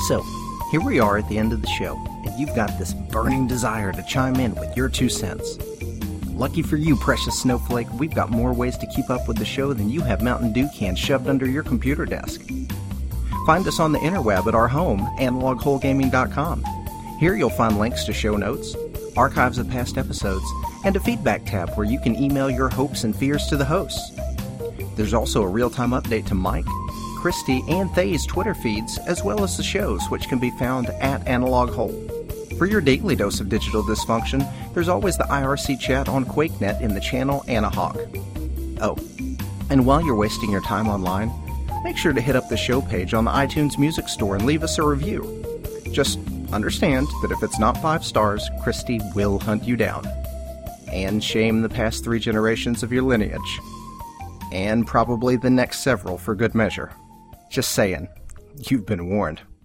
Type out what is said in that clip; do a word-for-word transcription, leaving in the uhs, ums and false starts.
So, here we are at the end of the show, and you've got this burning desire to chime in with your two cents. Lucky for you, precious snowflake, we've got more ways to keep up with the show than you have Mountain Dew cans shoved under your computer desk. Find us on the interweb at our home, analog hole gaming dot com. Here you'll find links to show notes, archives of past episodes, and a feedback tab where you can email your hopes and fears to the hosts. There's also a real-time update to Mike, Christy, and Thay's Twitter feeds, as well as the shows, which can be found at Analog Hole. For your daily dose of digital dysfunction, there's always the I R C chat on QuakeNet in the channel Anahawk. Oh, and while you're wasting your time online, make sure to hit up the show page on the iTunes Music Store and leave us a review. Just understand that if it's not five stars, Christy will hunt you down. And shame the past three generations of your lineage. And probably the next several for good measure. Just saying, you've been warned.